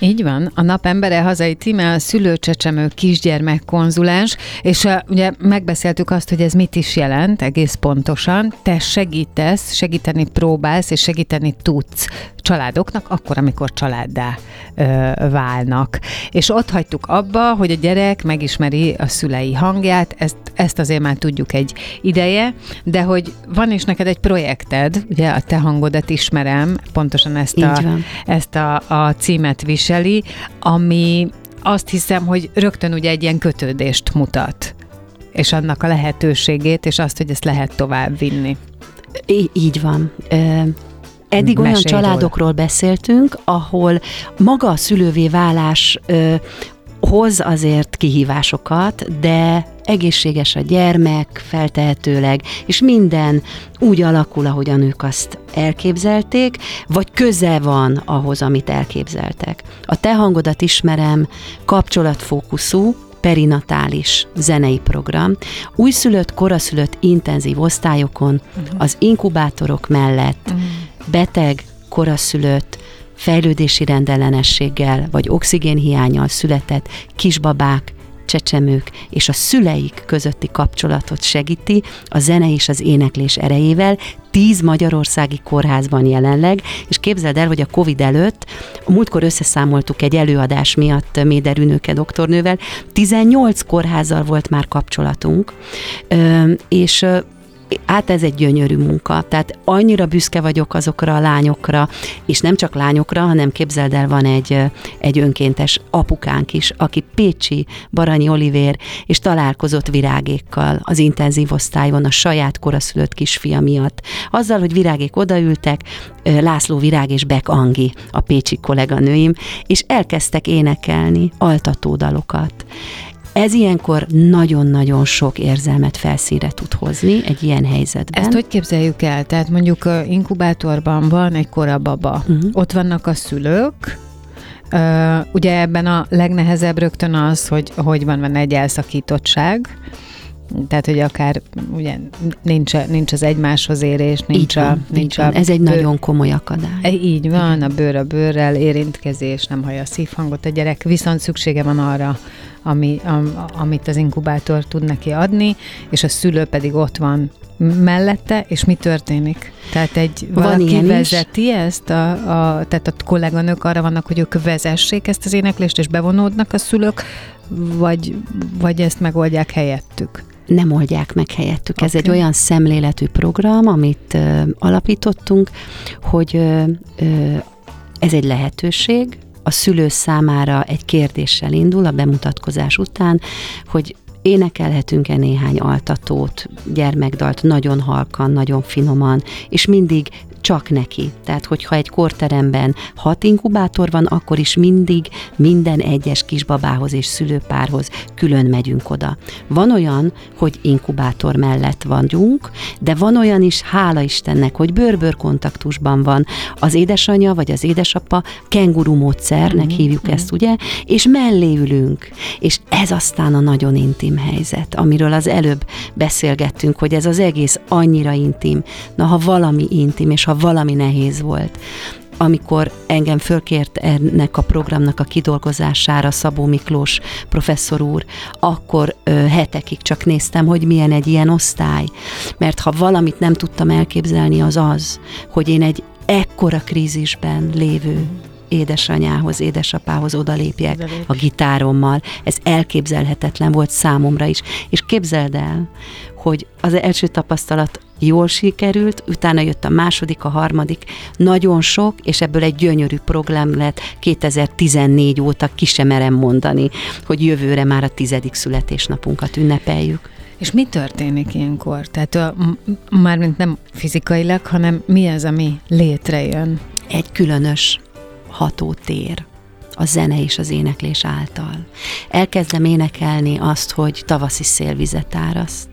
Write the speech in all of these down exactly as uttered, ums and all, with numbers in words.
Így van, a Napembere hazai címe a szülőcsecsemő kisgyermek konzulens, és a, ugye megbeszéltük azt, hogy ez mit is jelent egész pontosan. Te segítesz, segíteni próbálsz, és segíteni tudsz családoknak, akkor, amikor családdá ö, válnak. És ott hagytuk abba, hogy a gyerek megismeri a szülei hangját, ezt, ezt azért már tudjuk egy ideje, de hogy van is neked egy projekted, ugye a Te hangodat ismerem, pontosan ezt, a, ezt a, a címet viseli, ami azt hiszem, hogy rögtön ugye egy ilyen kötődést mutat, és annak a lehetőségét, és azt, hogy ezt lehet tovább vinni. Í- így van. Ö- Eddig olyan Mesélj családokról róla. beszéltünk, ahol maga a szülővé válás ö, hoz azért kihívásokat, de egészséges a gyermek, feltehetőleg, és minden úgy alakul, ahogyan ők azt elképzelték, vagy köze van ahhoz, amit elképzeltek. A Te hangodat ismerem, kapcsolatfókuszú, perinatális zenei program, újszülött, koraszülött intenzív osztályokon, uh-huh. az inkubátorok mellett, uh-huh. beteg, koraszülött, fejlődési rendellenességgel vagy oxigénhiánnyal született kisbabák, csecsemők és a szüleik közötti kapcsolatot segíti a zene és az éneklés erejével, tíz magyarországi kórházban jelenleg, és képzeld el, hogy a Covid előtt, a múltkor összeszámoltuk egy előadás miatt Méder Ünöke doktornővel, tizennyolc kórházzal volt már kapcsolatunk, és hát ez egy gyönyörű munka, tehát annyira büszke vagyok azokra a lányokra, és nem csak lányokra, hanem képzeld el, van egy, egy önkéntes apukánk is, aki pécsi Baranyi Olivér, és találkozott Virágékkal az intenzív osztályon a saját koraszülött kisfia miatt. Azzal, hogy Virágék odaültek, László Virág és Beck Angi, a pécsi kolléganőim, és elkezdtek énekelni altatódalokat. Ez ilyenkor nagyon-nagyon sok érzelmet felszínre tud hozni egy ilyen helyzetben. Ezt hogy képzeljük el? Tehát mondjuk inkubátorban van egy korababa, uh-huh. ott vannak a szülők, uh, ugye ebben a legnehezebb rögtön az, hogy, hogy van, van egy elszakítottság, tehát, hogy akár ugye nincs, nincs az egymáshoz érés, nincs van, a... Nincs a Ez egy bőr, nagyon komoly akadály. Így van, a bőr a bőrrel, érintkezés, nem hallja a szívhangot a gyerek, viszont szüksége van arra, ami, am, amit az inkubátor tud neki adni, és a szülő pedig ott van mellette, és mi történik? Tehát egy valaki vezeti is ezt, a, a, tehát a kolléganők arra vannak, hogy ők vezessék ezt az éneklést, és bevonódnak a szülők, vagy, vagy ezt megoldják helyettük? Nem oldják meg helyettük. Okay. Ez egy olyan szemléletű program, amit ö, alapítottunk, hogy ö, ö, ez egy lehetőség, a szülő számára egy kérdéssel indul a bemutatkozás után, hogy énekelhetünk-e néhány altatót, gyermekdalt nagyon halkan, nagyon finoman, és mindig csak neki. Tehát, hogyha egy kórteremben hat inkubátor van, akkor is mindig minden egyes kisbabához és szülőpárhoz külön megyünk oda. Van olyan, hogy inkubátor mellett vagyunk, de van olyan is, hála Istennek, hogy bőr-bőr kontaktusban van az édesanyja vagy az édesapa, kenguru módszernek mm-hmm. hívjuk ezt, ugye, és mellé ülünk. És ez aztán a nagyon intim helyzet, amiről az előbb beszélgettünk, hogy ez az egész annyira intim. Na, ha valami intim, és ha valami nehéz volt. Amikor engem fölkért ennek a programnak a kidolgozására Szabó Miklós professzor úr, akkor ö, hetekig csak néztem, hogy milyen egy ilyen osztály. Mert ha valamit nem tudtam elképzelni, az az, hogy én egy ekkora krízisben lévő édesanyához, édesapához odalépjek a gitárommal. Ez elképzelhetetlen volt számomra is. És képzeld el, hogy az első tapasztalat jól sikerült, utána jött a második, a harmadik, nagyon sok, és ebből egy gyönyörű program lett kétezer-tizennégy óta, ki sem merem mondani, hogy jövőre már a tizedik születésnapunkat ünnepeljük. És mi történik ilyenkor? Tehát a, mármint nem fizikailag, hanem mi az, ami létrejön? Egy különös hatótér a zene és az éneklés által. Elkezdem énekelni azt, hogy tavaszi szélvizet áraszt.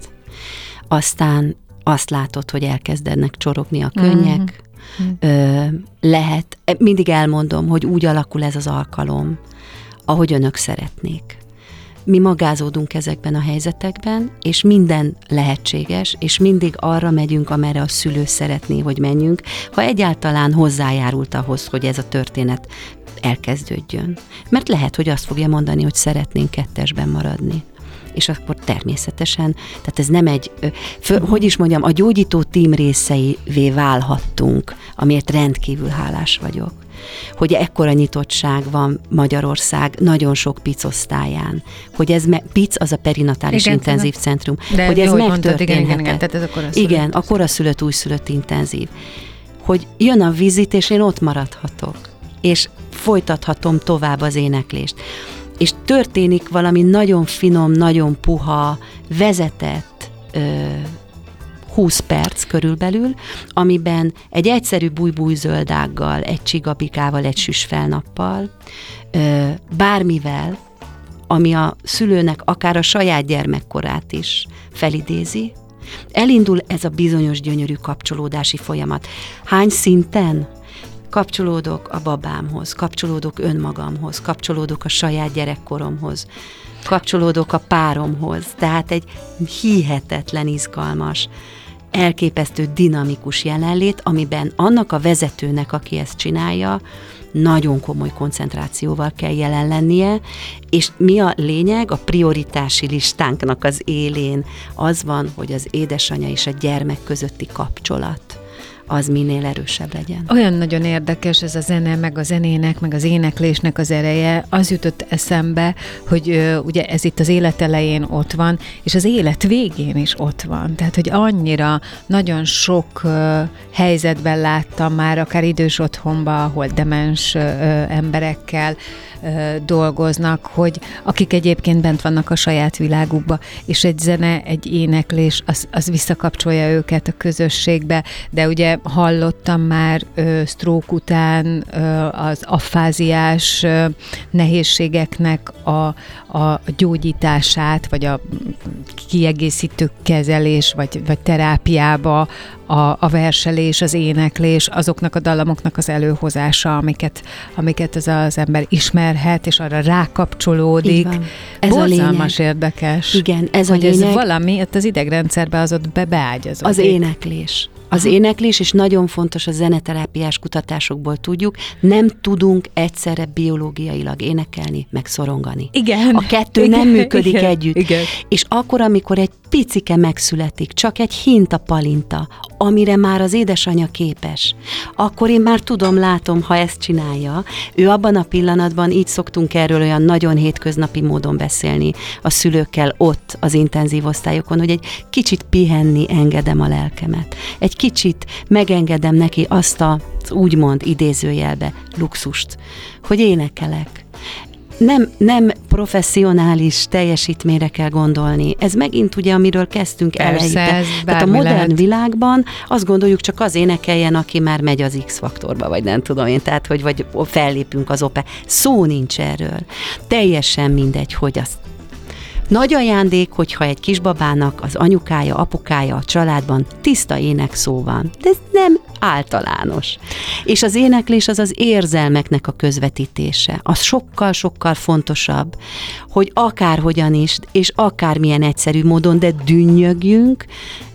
Aztán azt látod, hogy elkezdenek csorogni a könnyek. Mm. Ö, lehet, mindig elmondom, hogy úgy alakul ez az alkalom, ahogy önök szeretnék. Mi magázódunk ezekben a helyzetekben, és minden lehetséges, és mindig arra megyünk, amerre a szülő szeretné, hogy menjünk, ha egyáltalán hozzájárult ahhoz, hogy ez a történet elkezdődjön. Mert lehet, hogy azt fogja mondani, hogy szeretnénk kettesben maradni. És akkor természetesen, tehát ez nem egy, fő, hogy is mondjam, a gyógyító tím részeivé válhattunk, amiért rendkívül hálás vagyok. Hogy ekkora nyitottság van Magyarország nagyon sok PIC osztályán, hogy ez, me, PIC az a perinatális igen, intenzív centrum, de hogy ez megtörténhetett. Igen, igen, igen, tehát ez a koraszülött. Igen, a koraszülött, újszülött intenzív. Hogy jön a vizit, és én ott maradhatok, és folytathatom tovább az éneklést. És történik valami nagyon finom, nagyon puha, vezetett ö, húsz perc körülbelül, amiben egy egyszerű bújbújzöldággal, egy csigabikával, egy süsfelnappal, ö, bármivel, ami a szülőnek akár a saját gyermekkorát is felidézi, elindul ez a bizonyos gyönyörű kapcsolódási folyamat. Hány szinten? Kapcsolódok a babámhoz, kapcsolódok önmagamhoz, kapcsolódok a saját gyerekkoromhoz, kapcsolódok a páromhoz. Tehát egy hihetetlen izgalmas, elképesztő dinamikus jelenlét, amiben annak a vezetőnek, aki ezt csinálja, nagyon komoly koncentrációval kell jelen lennie, és mi a lényeg? A prioritási listánknak az élén az van, hogy az édesanyja és a gyermek közötti kapcsolat az minél erősebb legyen. Olyan nagyon érdekes ez a zene, meg a zenének, meg az éneklésnek az ereje. Az jutott eszembe, hogy ö, ugye ez itt az élet elején ott van, és az élet végén is ott van. Tehát, hogy annyira nagyon sok ö, helyzetben láttam már, akár idős otthonban, ahol demens ö, emberekkel ö, dolgoznak, hogy akik egyébként bent vannak a saját világukba, és egy zene, egy éneklés, az, az visszakapcsolja őket a közösségbe, de ugye hallottam már ö, stroke után ö, az affáziás ö, nehézségeknek a, a gyógyítását, vagy a kiegészítő kezelés, vagy, vagy terápiába a, a verselés, az éneklés, azoknak a dallamoknak az előhozása, amiket, amiket ez az ember ismerhet, és arra rákapcsolódik. Ez borzalmas érdekes. Igen, ez hogy a lényeg. Ez valami, ott az idegrendszerbe az ott be, beágyazódik. Az éneklés. Az Aha. éneklés, és nagyon fontos, a zeneterápiás kutatásokból tudjuk, nem tudunk egyszerre biológiailag énekelni, meg szorongani. Igen. A kettő igen, nem működik igen, együtt. Igen. És akkor, amikor egy picike megszületik, csak egy hinta palinta, amire már az édesanyja képes, akkor én már tudom, látom, ha ezt csinálja. Ő abban a pillanatban, így szoktunk erről olyan nagyon hétköznapi módon beszélni a szülőkkel ott az intenzív osztályokon, hogy egy kicsit pihenni engedem a lelkemet. Egy kicsit megengedem neki azt a úgymond idézőjelbe luxust, hogy énekelek. Nem, nem professzionális teljesítményre kell gondolni. Ez megint ugye, amiről kezdtünk eleinte. Tehát a modern lehet. Világban azt gondoljuk, csak az énekeljen, aki már megy az X-faktorba, vagy nem tudom én, tehát hogy vagy fellépünk az opera. Szó nincs erről. Teljesen mindegy, hogy azt nagy ajándék, hogyha egy kisbabának az anyukája, apukája a családban tiszta énekszó van. De ez nem általános. És az éneklés az az érzelmeknek a közvetítése. Az sokkal-sokkal fontosabb, hogy akárhogyan is, és akármilyen egyszerű módon, de dünnyögjünk,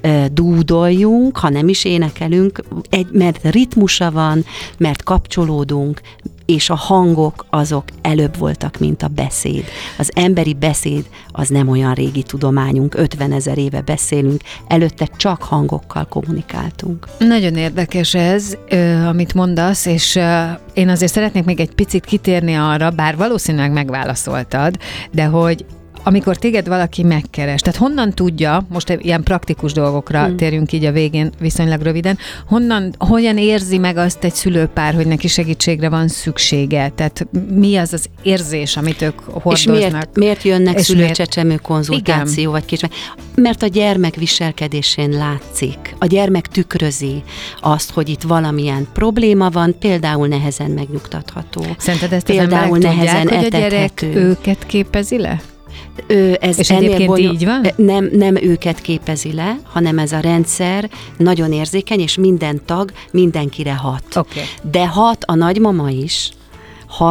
dúdoljunk, ha nem is énekelünk, egy, mert ritmusa van, mert kapcsolódunk, és a hangok azok előbb voltak, mint a beszéd. Az emberi beszéd az nem olyan régi tudományunk, ötvenezer éve beszélünk, előtte csak hangokkal kommunikáltunk. Nagyon érdekes ez, amit mondasz, és én azért szeretnék még egy picit kitérni arra, bár valószínűleg megválaszoltad, de hogy amikor téged valaki megkeres, tehát honnan tudja, most ilyen praktikus dolgokra hmm. térjünk így a végén viszonylag röviden, honnan, hogyan érzi meg azt egy szülőpár, hogy neki segítségre van szüksége? Tehát mi az az érzés, amit ők hordoznak? És miért, miért jönnek szülőcsecsemő konzultáció, igen. vagy kis? Mert a gyermek viselkedésén látszik. A gyermek tükrözi azt, hogy itt valamilyen probléma van, például nehezen megnyugtatható. Szerinted ezt például az nehezen tudják, hogy a gyerek etethető. őket képezi le? Ö, ez és egyébként bonyol... így van? Nem, nem őket képezi le, hanem ez a rendszer nagyon érzékeny, és minden tag mindenkire hat. Okay. De hat a nagymama is, hat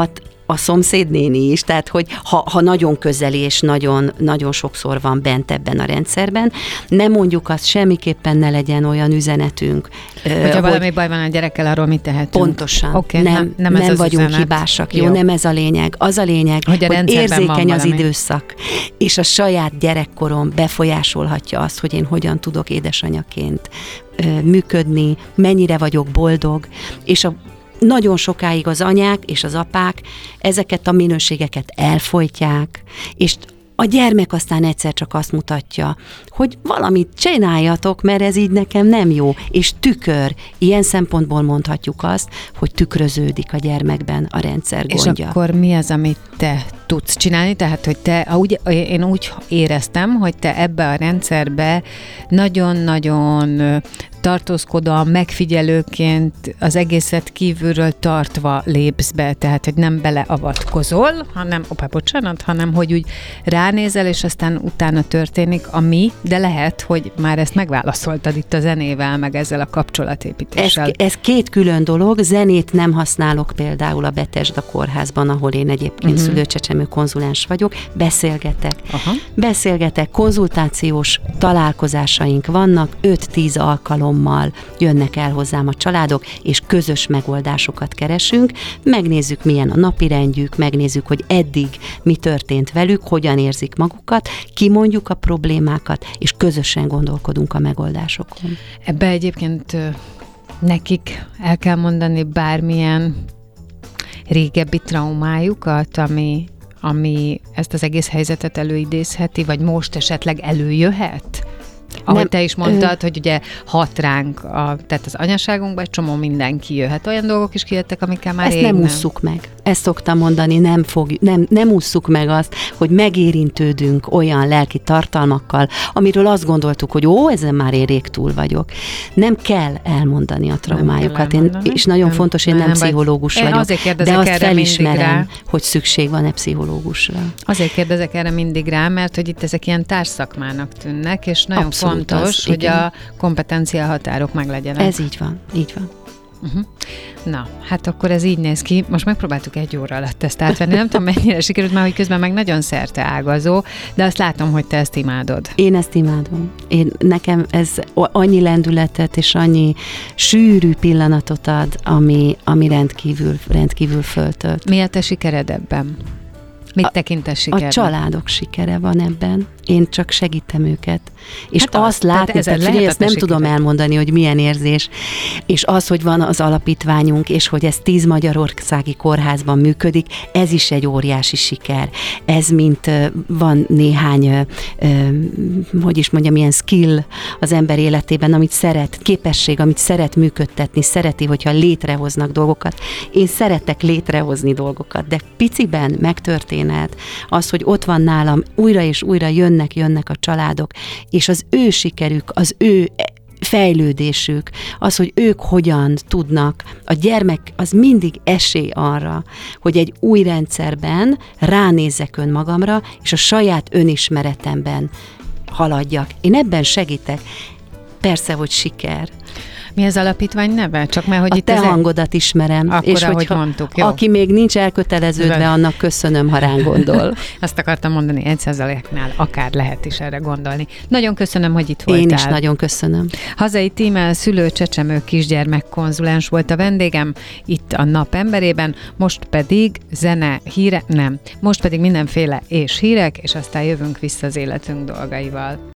a szomszédnéni is, tehát hogy ha, ha nagyon közeli és nagyon, nagyon sokszor van bent ebben a rendszerben, nem mondjuk azt, semmiképpen ne legyen olyan üzenetünk. Hogyha hogy valami baj van a gyerekkel, arról mit tehetünk? Pontosan. Okay, nem nem, nem, nem ez vagyunk üzenet. hibásak. Jó, jó, nem ez a lényeg. Az a lényeg, hogy, a hogy érzékeny az valami. időszak, és a saját gyerekkorom befolyásolhatja azt, hogy én hogyan tudok édesanyaként ö, működni, mennyire vagyok boldog, és a nagyon sokáig az anyák és az apák ezeket a minőségeket elfojtják, és a gyermek aztán egyszer csak azt mutatja, hogy valamit csináljatok, mert ez így nekem nem jó, és tükör. Ilyen szempontból mondhatjuk azt, hogy tükröződik a gyermekben a rendszer gondja. És akkor mi az, amit te tudsz csinálni? Tehát, hogy te, úgy, én úgy éreztem, hogy te ebbe a rendszerbe nagyon-nagyon tartózkodóan, megfigyelőként az egészet kívülről tartva lépsz be, tehát, hogy nem beleavatkozol, hanem, opá, bocsánat, hanem, hogy úgy ránézel, és aztán utána történik, ami, de lehet, hogy már ezt megválaszoltad itt a zenével, meg ezzel a kapcsolatépítéssel. Ez, ez két külön dolog, zenét nem használok például a Bethesda kórházban, ahol én egyébként uh-huh. szülőcsecsemő konzulens vagyok, beszélgetek. Aha. Beszélgetek, konzultációs találkozásaink vannak, öt-tíz alkalommal jönnek el hozzám a családok, és közös megoldásokat keresünk, megnézzük, milyen a napirendjük, megnézzük, hogy eddig mi történt velük, hogyan érzik magukat, kimondjuk a problémákat, és közösen gondolkodunk a megoldásokon. Ebbe egyébként nekik el kell mondani bármilyen régebbi traumájukat, ami, ami ezt az egész helyzetet előidézheti, vagy most esetleg előjöhet? Ahogy nem, te is mondtad, ö... hogy ugye hat ránk, a, tehát az anyaságunkban egy csomó mindenki jöhet. Olyan dolgok is kijöttek, amikkel már ezt rég nem nem ússzuk meg. Ezt szoktam mondani, nem, fog, nem, nem ússzuk meg azt, hogy megérintődünk olyan lelki tartalmakkal, amiről azt gondoltuk, hogy ó, ezen már én rég túl vagyok. Nem kell elmondani a traumájukat. Én, és nagyon nem, fontos, én nem, nem pszichológus vagy. vagyok, de azt felismerem, hogy szükség van egy pszichológusra. Azért kérdezek erre mindig rá, mert hogy itt ezek ilyen társszakmának tűnnek, és nagyon Abszolút fontos, az, hogy igen. a kompetencia határok meglegyenek. Ez így van, így van. Uh-huh. Na, hát akkor ez így néz ki. Most megpróbáltuk egy óra alatt ezt átvenni. Nem tudom, mennyire sikerült, mert hogy közben meg nagyon szerte ágazó, de azt látom, hogy te ezt imádod. Én ezt imádom. Én, nekem ez annyi lendületet és annyi sűrű pillanatot ad, ami, ami rendkívül, rendkívül föltölt. Mi a te sikered ebben? Mit a, tekintesz sikerben? A családok sikere van ebben. Én csak segítem őket. És hát azt az, látni, tehát figyelj, ezt nem tudom elmondani, hogy milyen érzés, és az, hogy van az alapítványunk, és hogy ez tíz magyarországi kórházban működik, ez is egy óriási siker. Ez mint van néhány, hogy is mondjam, ilyen skill az ember életében, amit szeret, képesség, amit szeret működtetni, szereti, hogyha létrehoznak dolgokat. Én szeretek létrehozni dolgokat, de piciben megtörténhet az, hogy ott van nálam, újra és újra jönnek, jönnek a családok, és az ő sikerük, az ő fejlődésük, az, hogy ők hogyan tudnak, a gyermek az mindig esély arra, hogy egy új rendszerben ránézzek önmagamra, és a saját önismeretemben haladjak. Én ebben segítek. Persze, hogy siker. Mi az alapítvány neve? Csak mert, hogy a itt te ez hangodat ismerem. Akkor, és ahogy mondtuk, jó. Aki még nincs elköteleződve, annak köszönöm, ha ránk gondol. Azt akartam mondani, egy százaléknál akár lehet is erre gondolni. Nagyon köszönöm, hogy itt voltál. Én is nagyon köszönöm. Hazai Tímea szülő csecsemő kisgyermek konzulens volt a vendégem itt a Nap emberében, most pedig zene, híre, nem, most pedig mindenféle és hírek, és aztán jövünk vissza az életünk dolgaival.